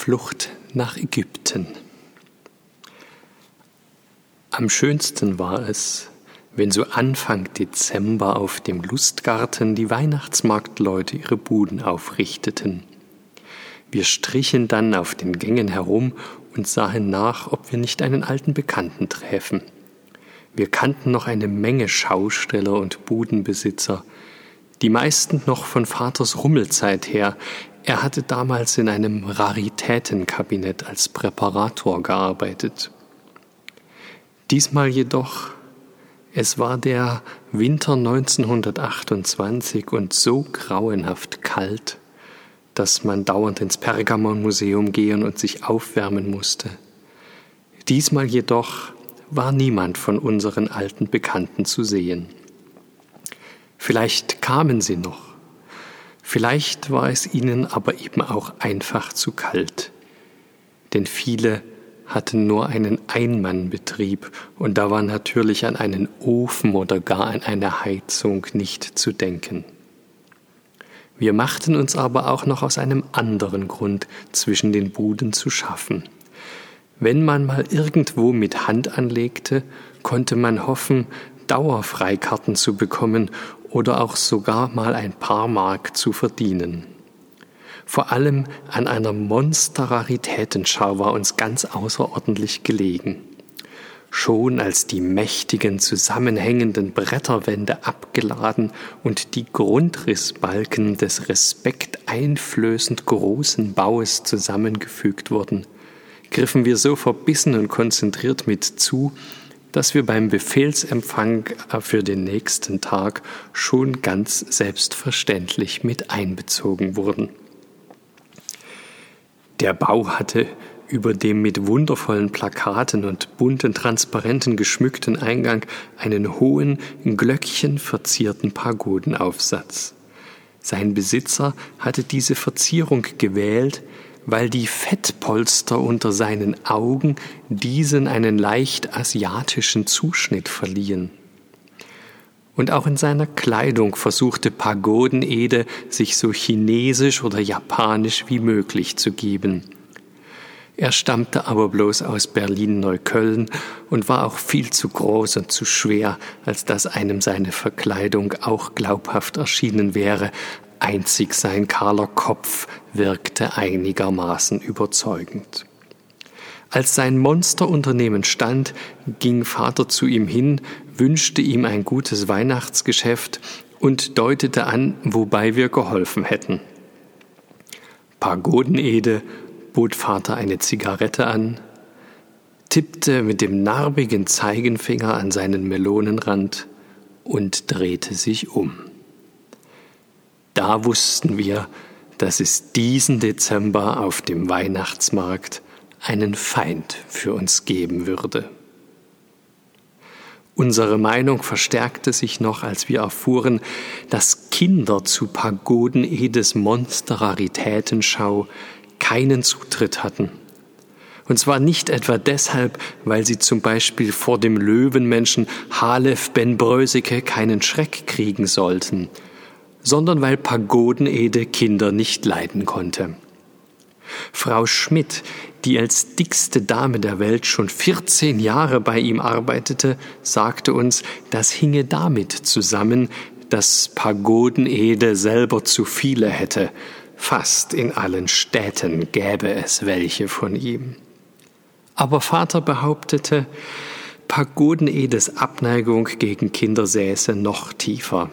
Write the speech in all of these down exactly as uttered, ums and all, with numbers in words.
Flucht nach Ägypten. Am schönsten war es, wenn so Anfang Dezember auf dem Lustgarten die Weihnachtsmarktleute ihre Buden aufrichteten. Wir strichen dann auf den Gängen herum und sahen nach, ob wir nicht einen alten Bekannten träfen. Wir kannten noch eine Menge Schausteller und Budenbesitzer, die meisten noch von Vaters Rummelzeit her. Er hatte damals in einem Raritätenkabinett als Präparator gearbeitet. Diesmal jedoch, es war der Winter neunzehnhundertachtundzwanzig und so grauenhaft kalt, dass man dauernd ins Pergamonmuseum gehen und sich aufwärmen musste. Diesmal jedoch war niemand von unseren alten Bekannten zu sehen. Vielleicht kamen sie noch, vielleicht war es ihnen aber eben auch einfach zu kalt, denn viele hatten nur einen Einmannbetrieb und da war natürlich an einen Ofen oder gar an eine Heizung nicht zu denken. Wir machten uns aber auch noch aus einem anderen Grund zwischen den Buden zu schaffen. Wenn man mal irgendwo mit Hand anlegte, konnte man hoffen, Dauerfreikarten zu bekommen oder auch sogar mal ein paar Mark zu verdienen. Vor allem an einer Monster-Raritätenschau war uns ganz außerordentlich gelegen. Schon als die mächtigen zusammenhängenden Bretterwände abgeladen und die Grundrissbalken des respekteinflößend großen Baues zusammengefügt wurden, griffen wir so verbissen und konzentriert mit zu, dass wir beim Befehlsempfang für den nächsten Tag schon ganz selbstverständlich mit einbezogen wurden. Der Bau hatte über dem mit wundervollen Plakaten und bunten Transparenten geschmückten Eingang einen hohen, glöckchenverzierten Pagodenaufsatz. Sein Besitzer hatte diese Verzierung gewählt, weil die Fettpolster unter seinen Augen diesen einen leicht asiatischen Zuschnitt verliehen. Und auch in seiner Kleidung versuchte Pagoden-Ede, sich so chinesisch oder japanisch wie möglich zu geben. Er stammte aber bloß aus Berlin-Neukölln und war auch viel zu groß und zu schwer, als dass einem seine Verkleidung auch glaubhaft erschienen wäre. Einzig sein kahler Kopf wirkte einigermaßen überzeugend. Als sein Monsterunternehmen stand, ging Vater zu ihm hin, wünschte ihm ein gutes Weihnachtsgeschäft und deutete an, wobei wir geholfen hätten. Pagoden-Ede bot Vater eine Zigarette an, tippte mit dem narbigen Zeigefinger an seinen Melonenrand und drehte sich um. Da wussten wir, dass es diesen Dezember auf dem Weihnachtsmarkt einen Feind für uns geben würde. Unsere Meinung verstärkte sich noch, als wir erfuhren, dass Kinder zu Pagoden-Edes Monster-Raritätenschau keinen Zutritt hatten. Und zwar nicht etwa deshalb, weil sie zum Beispiel vor dem Löwenmenschen Halef Ben Bröseke keinen Schreck kriegen sollten, sondern weil Pagoden-Ede Kinder nicht leiden konnte. Frau Schmidt, die als dickste Dame der Welt schon vierzehn Jahre bei ihm arbeitete, sagte uns, das hinge damit zusammen, dass Pagoden-Ede selber zu viele hätte. Fast in allen Städten gäbe es welche von ihm. Aber Vater behauptete, Pagoden-Edes Abneigung gegen Kinder säße noch tiefer.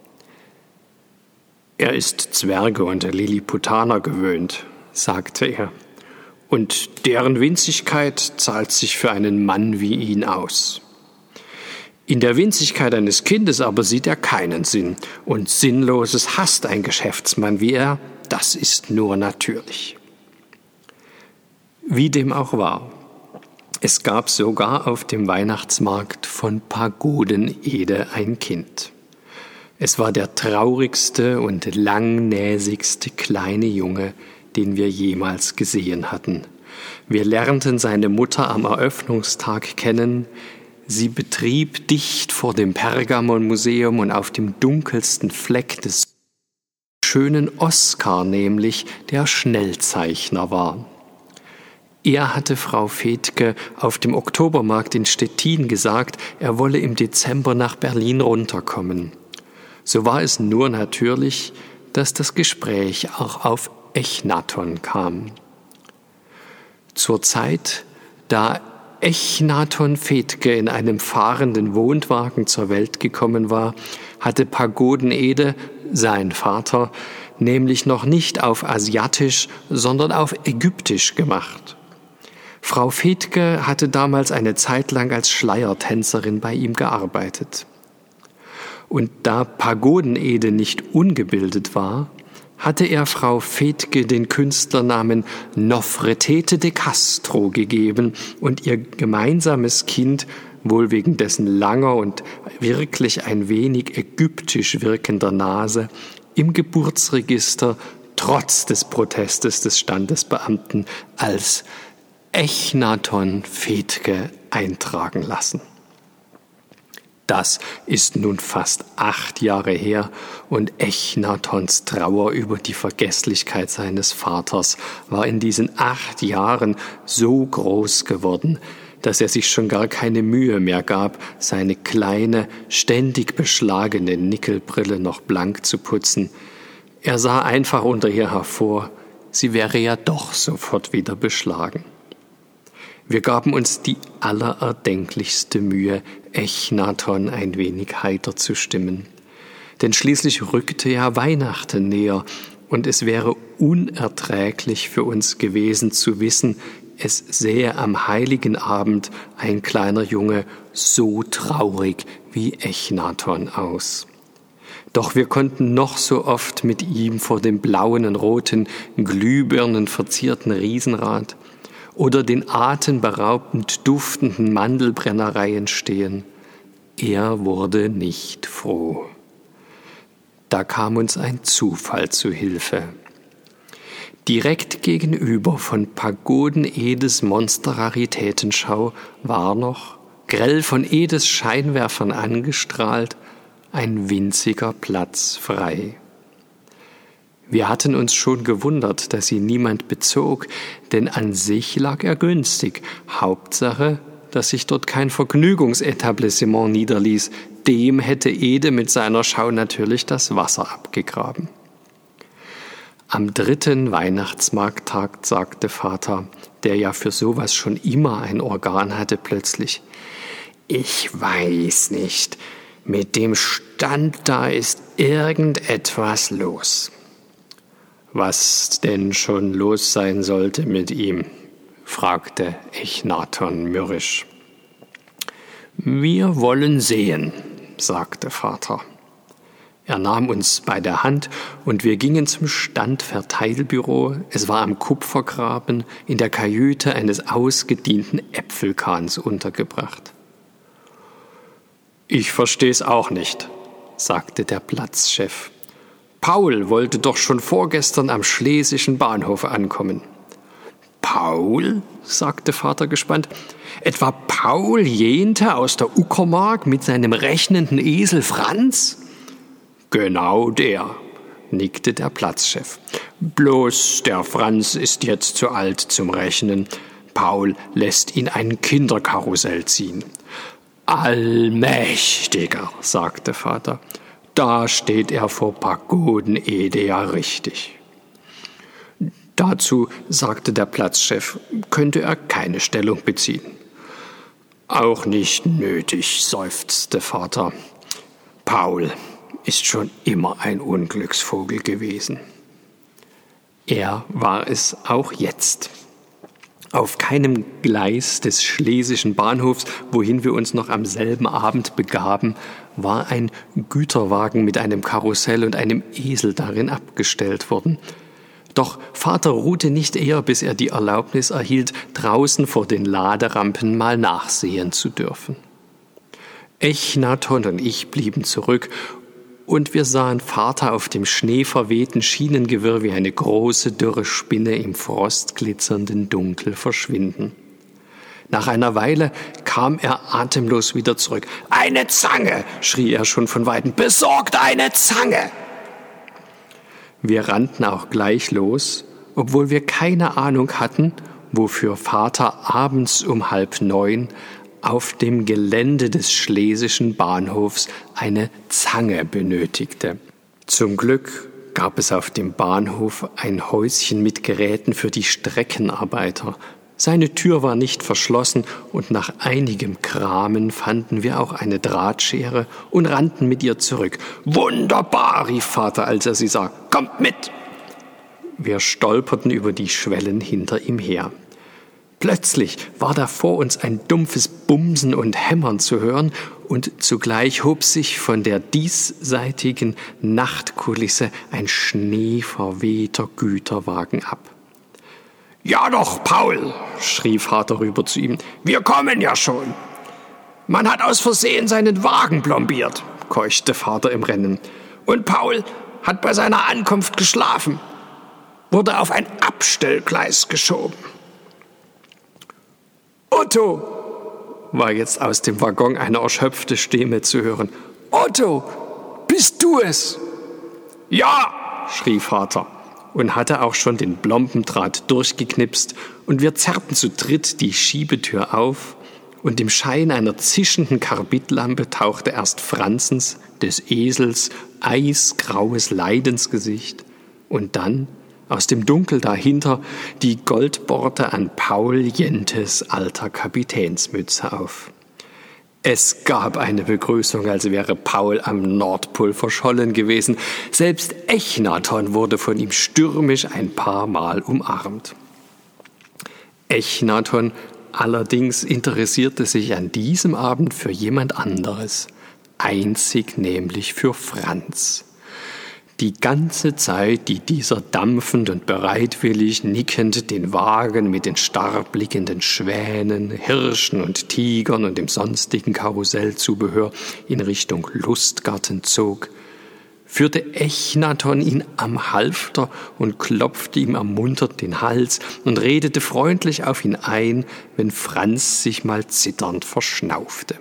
Er ist Zwerge und Lilliputaner gewöhnt, sagte er, und deren Winzigkeit zahlt sich für einen Mann wie ihn aus. In der Winzigkeit eines Kindes aber sieht er keinen Sinn, und Sinnloses hasst ein Geschäftsmann wie er, das ist nur natürlich. Wie dem auch war, es gab sogar auf dem Weihnachtsmarkt von Pagoden-Ede ein Kind. Es war der traurigste und langnäsigste kleine Junge, den wir jemals gesehen hatten. Wir lernten seine Mutter am Eröffnungstag kennen. Sie betrieb dicht vor dem Pergamonmuseum und auf dem dunkelsten Fleck des schönen Oskar nämlich, der Schnellzeichner war. Er hatte Frau Fethke auf dem Oktobermarkt in Stettin gesagt, er wolle im Dezember nach Berlin runterkommen. So war es nur natürlich, dass das Gespräch auch auf Echnaton kam. Zur Zeit, da Echnaton Fethke in einem fahrenden Wohnwagen zur Welt gekommen war, hatte Pagoden-Ede, sein Vater, nämlich noch nicht auf Asiatisch, sondern auf Ägyptisch gemacht. Frau Fethke hatte damals eine Zeit lang als Schleiertänzerin bei ihm gearbeitet. Und da Pagoden-Ede nicht ungebildet war, hatte er Frau Fethke den Künstlernamen Nofretete de Castro gegeben und ihr gemeinsames Kind, wohl wegen dessen langer und wirklich ein wenig ägyptisch wirkender Nase, im Geburtsregister trotz des Protestes des Standesbeamten als Echnaton Fethke eintragen lassen. Das ist nun fast acht Jahre her und Echnatons Trauer über die Vergesslichkeit seines Vaters war in diesen acht Jahren so groß geworden, dass er sich schon gar keine Mühe mehr gab, seine kleine, ständig beschlagene Nickelbrille noch blank zu putzen. Er sah einfach unter ihr hervor, sie wäre ja doch sofort wieder beschlagen. Wir gaben uns die allererdenklichste Mühe, Echnaton ein wenig heiter zu stimmen. Denn schließlich rückte ja Weihnachten näher und es wäre unerträglich für uns gewesen zu wissen, es sähe am heiligen Abend ein kleiner Junge so traurig wie Echnaton aus. Doch wir konnten noch so oft mit ihm vor dem blauen und roten, glühbirnen verzierten Riesenrad oder den atemberaubend duftenden Mandelbrennereien stehen. Er wurde nicht froh. Da kam uns ein Zufall zu Hilfe. Direkt gegenüber von Pagoden-Edes Monsterraritätenschau war noch, grell von Edes Scheinwerfern angestrahlt, ein winziger Platz frei. Wir hatten uns schon gewundert, dass ihn niemand bezog, denn an sich lag er günstig. Hauptsache, dass sich dort kein Vergnügungsetablissement niederließ. Dem hätte Ede mit seiner Schau natürlich das Wasser abgegraben. Am dritten Weihnachtsmarkttag sagte Vater, der ja für sowas schon immer ein Organ hatte, plötzlich: »Ich weiß nicht, mit dem Stand da ist irgendetwas los.« »Was denn schon los sein sollte mit ihm?« fragte Echnaton mürrisch. »Wir wollen sehen«, sagte Vater. Er nahm uns bei der Hand und wir gingen zum Standverteilbüro. Es war am Kupfergraben in der Kajüte eines ausgedienten Äpfelkahns untergebracht. »Ich versteh's auch nicht«, sagte der Platzchef. »Paul wollte doch schon vorgestern am Schlesischen Bahnhof ankommen.« »Paul?«, sagte Vater gespannt. »Etwa Paul Jente aus der Uckermark mit seinem rechnenden Esel Franz?« »Genau der«, nickte der Platzchef. »Bloß der Franz ist jetzt zu alt zum Rechnen. Paul lässt ihn ein Kinderkarussell ziehen.« »Allmächtiger«, sagte Vater. »Da steht er vor Pagoden-Ede ja richtig.« Dazu, sagte der Platzchef, könnte er keine Stellung beziehen. »Auch nicht nötig«, seufzte Vater. »Paul ist schon immer ein Unglücksvogel gewesen.« Er war es auch jetzt. Auf keinem Gleis des Schlesischen Bahnhofs, wohin wir uns noch am selben Abend begaben, war ein Güterwagen mit einem Karussell und einem Esel darin abgestellt worden. Doch Vater ruhte nicht eher, bis er die Erlaubnis erhielt, draußen vor den Laderampen mal nachsehen zu dürfen. Echnaton und ich blieben zurück, und wir sahen Vater auf dem schneeverwehten Schienengewirr wie eine große, dürre Spinne im frostglitzernden Dunkel verschwinden. Nach einer Weile kam er atemlos wieder zurück. »Eine Zange«, schrie er schon von Weitem, »besorgt eine Zange!« Wir rannten auch gleich los, obwohl wir keine Ahnung hatten, wofür Vater abends um halb neun auf dem Gelände des Schlesischen Bahnhofs eine Zange benötigte. Zum Glück gab es auf dem Bahnhof ein Häuschen mit Geräten für die Streckenarbeiter. Seine Tür war nicht verschlossen und nach einigem Kramen fanden wir auch eine Drahtschere und rannten mit ihr zurück. »Wunderbar«, rief Vater, als er sie sah. »Kommt mit!« Wir stolperten über die Schwellen hinter ihm her. Plötzlich war da vor uns ein dumpfes Bumsen und Hämmern zu hören und zugleich hob sich von der diesseitigen Nachtkulisse ein schneeverwehter Güterwagen ab. »Ja doch, Paul«, schrie Vater rüber zu ihm, »wir kommen ja schon.« »Man hat aus Versehen seinen Wagen plombiert«, keuchte Vater im Rennen. »Und Paul hat bei seiner Ankunft geschlafen, wurde auf ein Abstellgleis geschoben.« »Otto«, war jetzt aus dem Waggon eine erschöpfte Stimme zu hören. »Otto, bist du es?« »Ja«, schrie Vater und hatte auch schon den Blombendraht durchgeknipst, und wir zerrten zu dritt die Schiebetür auf, und im Schein einer zischenden Karbidlampe tauchte erst Franzens, des Esels, eisgraues Leidensgesicht und dann aus dem Dunkel dahinter die Goldborte an Paul Jentes alter Kapitänsmütze auf. Es gab eine Begrüßung, als wäre Paul am Nordpol verschollen gewesen. Selbst Echnaton wurde von ihm stürmisch ein paar Mal umarmt. Echnaton allerdings interessierte sich an diesem Abend für jemand anderes, einzig nämlich für Franz. Die ganze Zeit, die dieser dampfend und bereitwillig nickend den Wagen mit den starr blickenden Schwänen, Hirschen und Tigern und dem sonstigen Karussellzubehör in Richtung Lustgarten zog, führte Echnaton ihn am Halfter und klopfte ihm ermunternd den Hals und redete freundlich auf ihn ein, wenn Franz sich mal zitternd verschnaufte.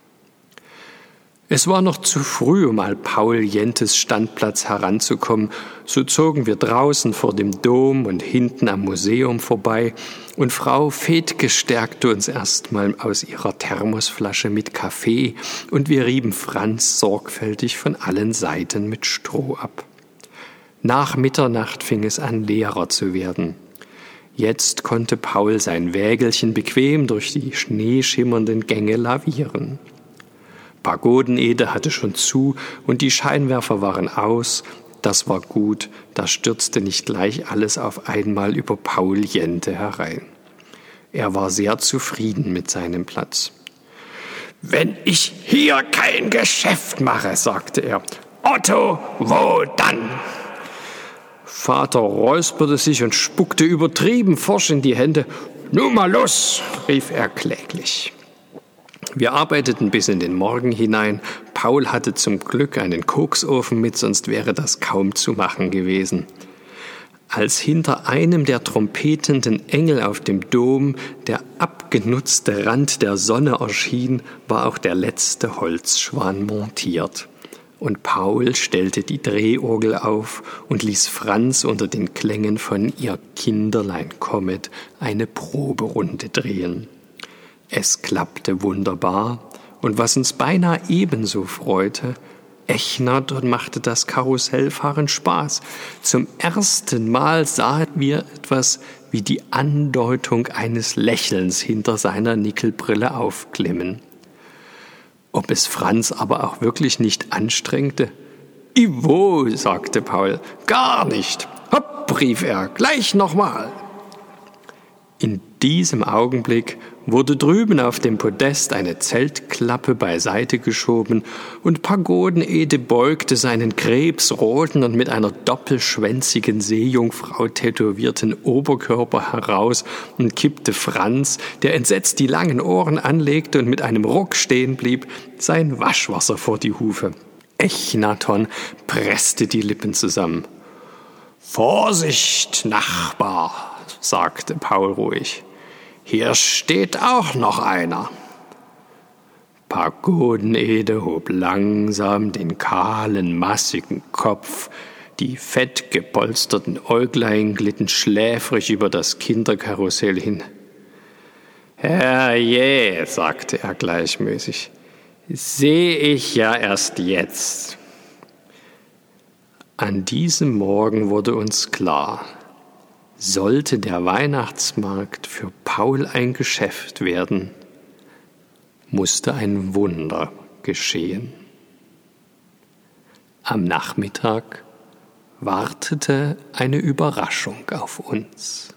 Es war noch zu früh, um an Paul Jentes Standplatz heranzukommen, so zogen wir draußen vor dem Dom und hinten am Museum vorbei, und Frau Fethke stärkte uns erstmal aus ihrer Thermosflasche mit Kaffee, und wir rieben Franz sorgfältig von allen Seiten mit Stroh ab. Nach Mitternacht fing es an, leerer zu werden. Jetzt konnte Paul sein Wägelchen bequem durch die schneeschimmernden Gänge lavieren. Pagodenede hatte schon zu und die Scheinwerfer waren aus. Das war gut, da stürzte nicht gleich alles auf einmal über Paul Jente herein. Er war sehr zufrieden mit seinem Platz. »Wenn ich hier kein Geschäft mache«, sagte er. »Otto, wo dann?« Vater räusperte sich und spuckte übertrieben forsch in die Hände. »Nun mal los«, rief er kläglich. Wir arbeiteten bis in den Morgen hinein. Paul hatte zum Glück einen Koksofen mit, sonst wäre das kaum zu machen gewesen. Als hinter einem der trompetenden Engel auf dem Dom der abgenutzte Rand der Sonne erschien, war auch der letzte Holzschwan montiert. Und Paul stellte die Drehorgel auf und ließ Franz unter den Klängen von Ihr Kinderlein kommet eine Proberunde drehen. Es klappte wunderbar, und was uns beinahe ebenso freute, Echnaton machte das Karussellfahren Spaß. Zum ersten Mal sahen wir etwas wie die Andeutung eines Lächelns hinter seiner Nickelbrille aufglimmen. Ob es Franz aber auch wirklich nicht anstrengte? »Iwo«, sagte Paul, »gar nicht. Hopp«, rief er, »gleich nochmal.« In diesem Augenblick wurde drüben auf dem Podest eine Zeltklappe beiseite geschoben und Pagodenede beugte seinen krebsroten und mit einer doppelschwänzigen Seejungfrau tätowierten Oberkörper heraus und kippte Franz, der entsetzt die langen Ohren anlegte und mit einem Ruck stehen blieb, sein Waschwasser vor die Hufe. Echnaton presste die Lippen zusammen. »Vorsicht, Nachbar«, sagte Paul ruhig. »Hier steht auch noch einer.« Pagodenede hob langsam den kahlen, massigen Kopf, Die fett gepolsterten Äuglein glitten schläfrig über das Kinderkarussell hin. »Herrje«, sagte er gleichmäßig, »sehe ich ja erst jetzt.« An diesem Morgen wurde uns klar, sollte der Weihnachtsmarkt für Paul ein Geschäft werden, musste ein Wunder geschehen. Am Nachmittag wartete eine Überraschung auf uns.